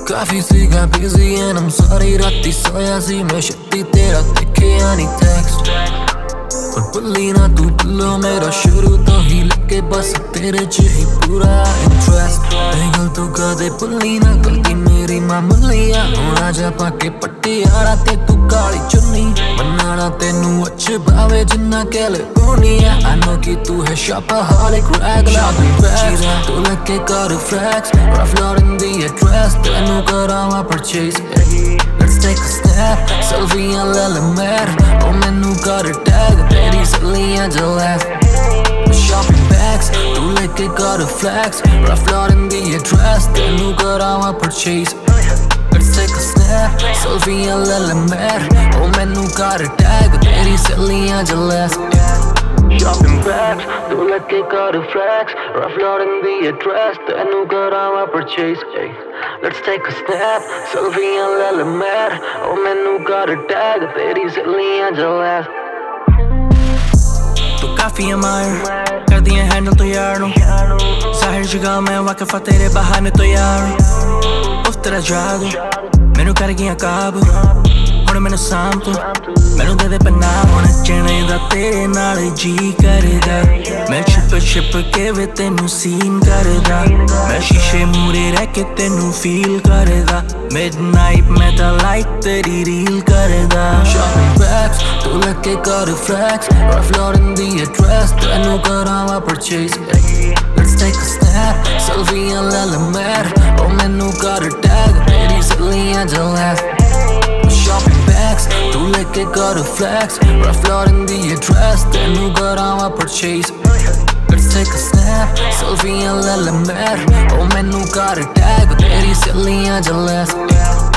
काफी सी got busy and I'm sorry राती सोया सी मैं छत्ती तेरा देखिया नहीं text पर भुल्ली ना तू भुल्लो मेरा शुरू तो ही लगे बस तेरे च ही पूरा इंटरेस्ट गल तू कदे भुल्ली ना गलती मेरी मामूलिया होना जा पाके पटियाला ते तू काली चुन्नी बनाना तेनू अच्छ भावे जिन्ना कैलिफोर्निया I know कि तू है shopaholic regular तू लगे कर flex rough load in the address तेनू करावा purchase Let's take a step selfie and let it matter oh मैनू कर tag तेरी सलियां जलैस shopping bags तू लेके कर flex rough load in the address तेनू करावा purchase Let's take a step selfie and let it matter oh मैनू कर tag तेरी सलियां जलैस Shopping bags, तू लेके कर flex rough load in the address तेनू करावा purchase Let's take a step selfie and let it matter oh मैनू कर tag तेरी सलियां जलैस तू काफी अमायर कर दिए हैंडल तो यार नु ज़ाहिर जगह मैं वाकिफ़ तेरे बहाने तो यार उफ तेरा जादू मैनू कर गया काबू हुण मैनू साम तू मैनू दे दे पनाह नच्चने दा तेरे नाल जी करदा मैं छिप के वे तेनू सीन करदा मैं शीशे मूरे रह के तेनू फील करदा मिडनाइट मैं तां लाइट तेरी रील करदा Shopping bags, तू लेके कर flex rough load in the address तेनू करावा purchase Let's take a step selfie and let it matter oh मैनू कर tag तेरी सलियां जलैस Shopping bags, तू लेके कर flex rough load in the address तेनू करावा purchase Let's take a step selfie and let it matter oh मैनू कर tag तेरी सलियां जलैस